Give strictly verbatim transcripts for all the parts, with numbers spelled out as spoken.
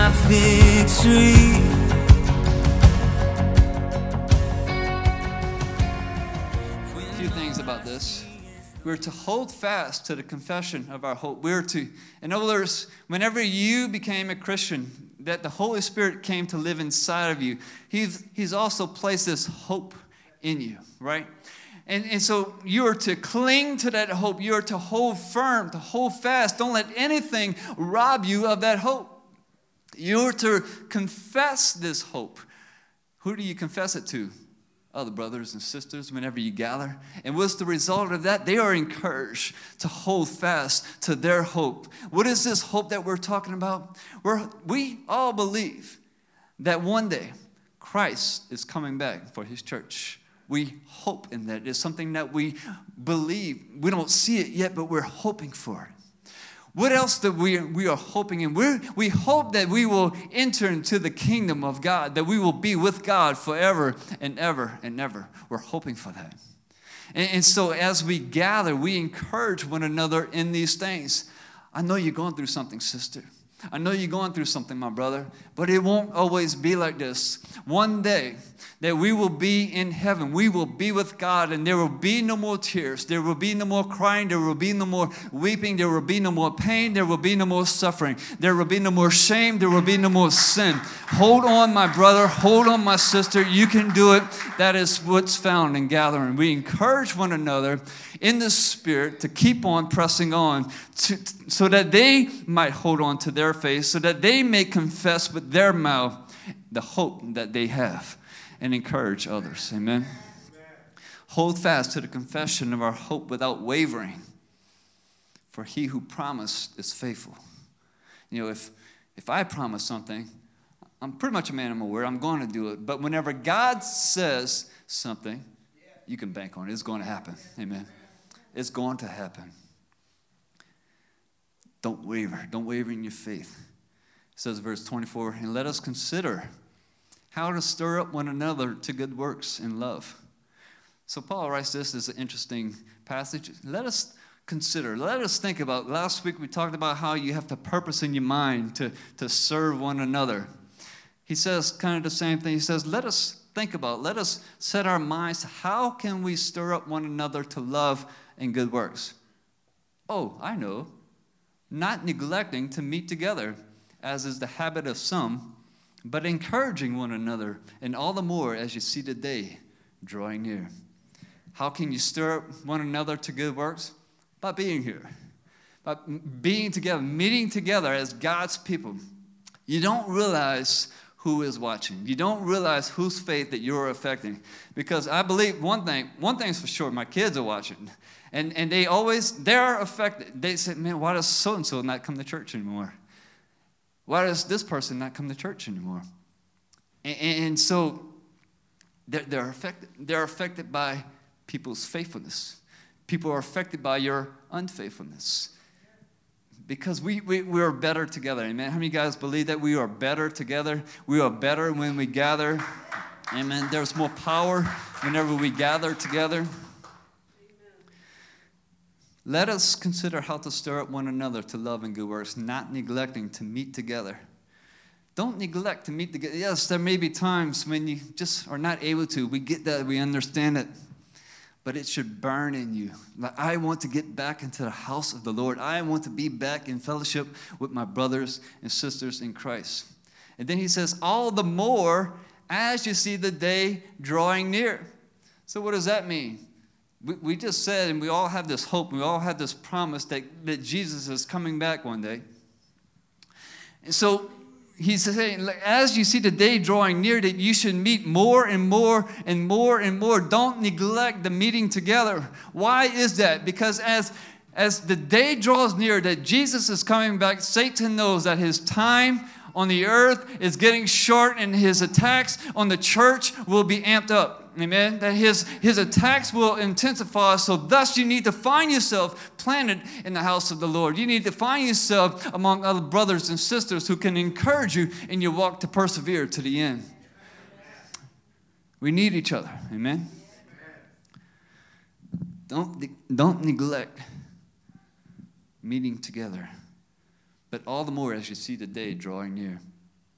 my victory. A few things about this. We're to hold fast to the confession of our hope. We're to, in other words, whenever you became a Christian, that the Holy Spirit came to live inside of you, He's, he's also placed this hope in you, right? And, and so you are to cling to that hope. You are to hold firm, to hold fast. Don't let anything rob you of that hope. You are to confess this hope. Who do you confess it to? Other brothers and sisters whenever you gather. And what's the result of that? They are encouraged to hold fast to their hope. What is this hope that we're talking about? We're, we all believe that one day Christ is coming back for His church. We hope in that. It's something that we believe. We don't see it yet, but we're hoping for it. What else that we, we are hoping in? We're, we hope that we will enter into the kingdom of God, that we will be with God forever and ever and ever. We're hoping for that. And, and so as we gather, we encourage one another in these things. I know you're going through something, sister. I know you're going through something, my brother, but it won't always be like this. One day, that we will be in heaven. We will be with God, and there will be no more tears. There will be no more crying. There will be no more weeping. There will be no more pain. There will be no more suffering. There will be no more shame. There will be no more sin. Hold on, my brother. Hold on, my sister. You can do it. That is what's found in gathering. We encourage one another in the Spirit to keep on pressing on to, so that they might hold on to their faith, so that they may confess with their mouth the hope that they have, and encourage others. Amen. Amen. Hold fast to the confession of our hope without wavering, for He who promised is faithful. You know, if if I promise something, I'm pretty much a man of my word. I'm going to do it. But whenever God says something, you can bank on it. It's going to happen. Amen. It's going to happen. Don't waver. Don't waver in your faith. It says verse twenty-four, and let us consider how to stir up one another to good works in love. So Paul writes this as an interesting passage. Let us consider, let us think about, last week we talked about how you have to purpose in your mind to, to serve one another. He says kind of the same thing. He says, let us think about, let us set our minds, how can we stir up one another to love and good works? Oh, I know. Not neglecting to meet together, as is the habit of some, but encouraging one another, and all the more as you see the day drawing near. How can you stir up one another to good works? By being here, by being together, meeting together as God's people. You don't realize who is watching. You don't realize whose faith that you're affecting. Because I believe one thing, one thing's for sure, my kids are watching. And, and they always, they're affected. They say, man, why does so-and-so not come to church anymore? Why does this person not come to church anymore? And, and so they're, they're affected. They're affected by people's faithfulness. People are affected by your unfaithfulness. Because we, we, we are better together. Amen. How many of you guys believe that we are better together? We are better when we gather. Amen. There's more power whenever we gather together. Let us consider how to stir up one another to love and good works, not neglecting to meet together. Don't neglect to meet together. Yes, there may be times when you just are not able to. We get that. We understand it. But it should burn in you. Like, I want to get back into the house of the Lord. I want to be back in fellowship with my brothers and sisters in Christ. And then he says, all the more as you see the day drawing near. So what does that mean? We, we just said, and we all have this hope, we all have this promise that, that Jesus is coming back one day. And so he's saying, as you see the day drawing near, that you should meet more and more and more and more. Don't neglect the meeting together. Why is that? Because as, as the day draws near that Jesus is coming back, Satan knows that his time on the earth is getting short, and his attacks on the church will be amped up. Amen? That his, his attacks will intensify. So thus you need to find yourself planted in the house of the Lord. You need to find yourself among other brothers and sisters who can encourage you in your walk to persevere to the end. We need each other. Amen? Don't, don't neglect meeting together, but all the more as you see the day drawing near.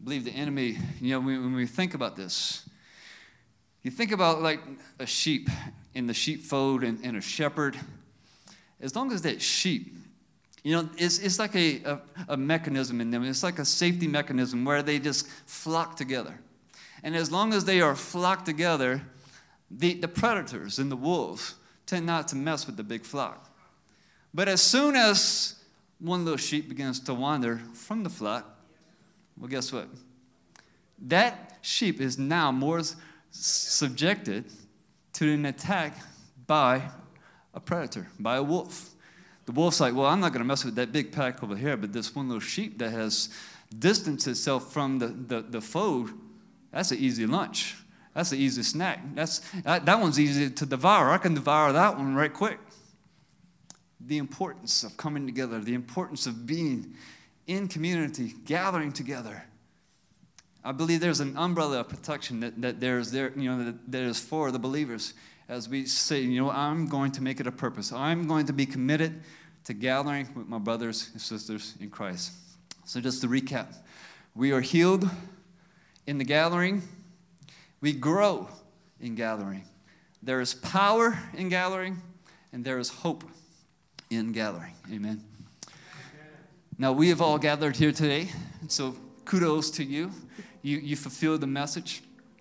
believe the enemy, you know, when, when we think about this, you think about like a sheep in the sheepfold and, and a shepherd. As long as that sheep, you know, it's, it's like a, a, a mechanism in them. It's like a safety mechanism where they just flock together. And as long as they are flocked together, the, the predators and the wolves tend not to mess with the big flock. But as soon as one little sheep begins to wander from the flock, well, guess what? That sheep is now more subjected to an attack by a predator, by a wolf. The wolf's like, well, I'm not going to mess with that big pack over here, but this one little sheep that has distanced itself from the, the, the fold, that's an easy lunch. That's an easy snack. That's, that, that one's easy to devour. I can devour that one right quick. The importance of coming together, the importance of being in community, gathering together. I believe there's an umbrella of protection that, that there's there, you know, that, that is for the believers. As we say, you know, I'm going to make it a purpose. I'm going to be committed to gathering with my brothers and sisters in Christ. So just to recap, we are healed in the gathering. We grow in gathering. There is power in gathering, and there is hope in gathering. Amen. Now, we have all gathered here today, and so kudos to you. You, you fulfilled the message.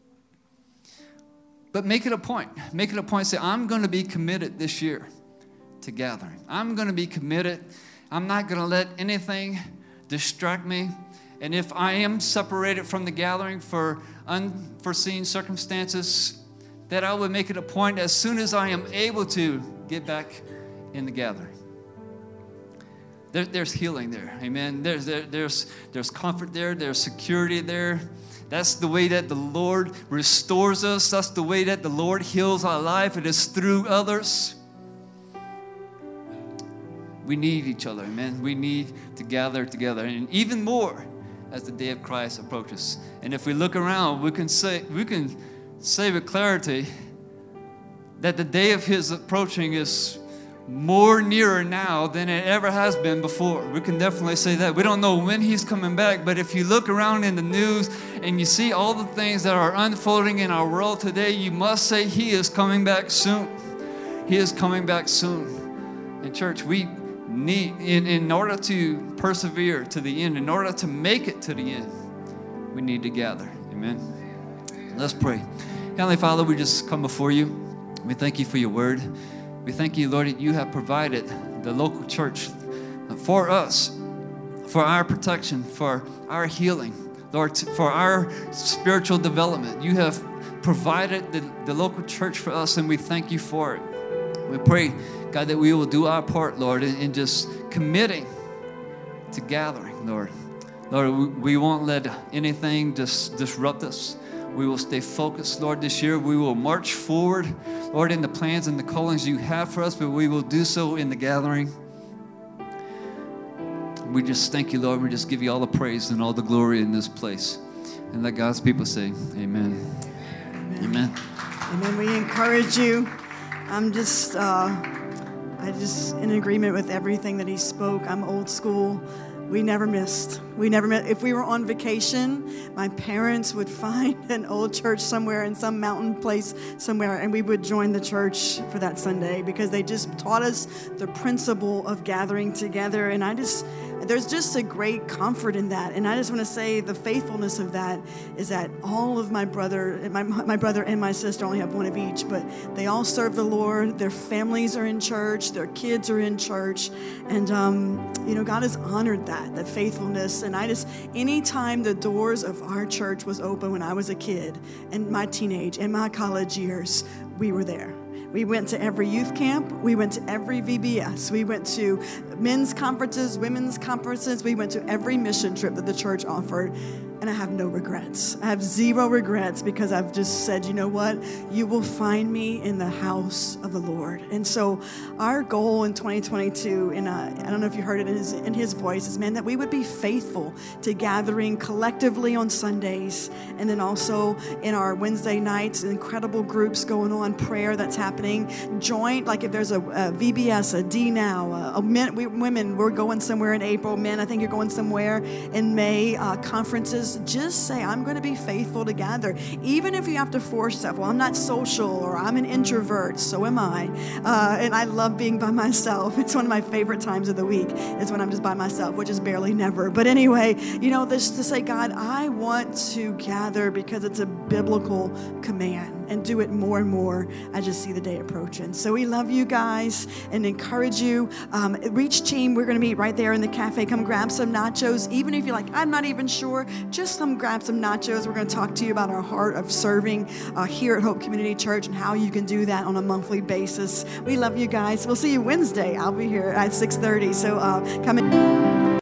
But make it a point. Make it a point. Say, I'm going to be committed this year to gathering. I'm going to be committed. I'm not going to let anything distract me. And if I am separated from the gathering for unforeseen circumstances, that I would make it a point as soon as I am able to get back in the gathering. There, there's healing there. Amen. There's, there, there's, there's comfort there. There's security there. That's the way that the Lord restores us. That's the way that the Lord heals our life. It is through others. We need each other, amen. We need to gather together, and even more as the day of Christ approaches. And if we look around, we can say we can say with clarity that the day of His approaching is more nearer now than it ever has been before. We can definitely say that. We don't know when He's coming back, but if you look around in the news and you see all the things that are unfolding in our world today, you must say He is coming back soon. He is coming back soon. And church, we need, in, in order to persevere to the end, in order to make it to the end, we need to gather. Amen. Let's pray. Heavenly Father, we just come before you. We thank you for your word. We thank you, Lord, that you have provided the local church for us, for our protection, for our healing, Lord, for our spiritual development. You have provided the, the local church for us, and we thank you for it. We pray, God, that we will do our part, Lord, in, in just committing to gathering, Lord. Lord, we, we won't let anything just disrupt us. We will stay focused, Lord, this year. We will march forward, Lord, in the plans and the callings you have for us, but we will do so in the gathering. We just thank you, Lord. We just give you all the praise and all the glory in this place. And let God's people say, amen. Amen. Amen. Amen. We encourage you. I'm just, uh, I just in agreement with everything that he spoke. I'm old school. We never missed. We never missed. If we were on vacation, my parents would find an old church somewhere in some mountain place somewhere, and we would join the church for that Sunday because they just taught us the principle of gathering together. And I just, there's just a great comfort in that. And I just want to say the faithfulness of that is that all of my brother, my, my brother and my sister only have one of each, but they all serve the Lord. Their families are in church. Their kids are in church. And, um, you know, God has honored that, that faithfulness. And I just, anytime the doors of our church was open when I was a kid, in my teenage and my college years, we were there. We went to every youth camp. We went to every V B S. We went to men's conferences, women's conferences. We went to every mission trip that the church offered. And I have no regrets. I have zero regrets because I've just said, you know what? You will find me in the house of the Lord. And so our goal in twenty twenty-two, and uh, I don't know if you heard it in his, in his voice, is, man, that we would be faithful to gathering collectively on Sundays. And then also in our Wednesday nights, incredible groups going on, prayer that's happening. Joint, like if there's a, a V B S, a D Now, a, a men, we, women, we're going somewhere in April. Men, I think you're going somewhere in May. Uh, conferences. house, just say, I'm going to be faithful to gather. Even if you have to force yourself, well, I'm not social, or I'm an introvert, so am I. Uh, and I love being by myself. It's one of my favorite times of the week is when I'm just by myself, which is barely never. But anyway, you know, this to say, God, I want to gather because it's a biblical command, and do it more and more. I just see the day approaching. So we love you guys and encourage you. Um, Reach Team, we're going to meet right there in the cafe. Come grab some nachos. Even if you're like, I'm not even sure, just come grab some nachos. We're going to talk to you about our heart of serving uh, here at Hope Community Church and how you can do that on a monthly basis. We love you guys. We'll see you Wednesday. I'll be here at six thirty. So uh, come in.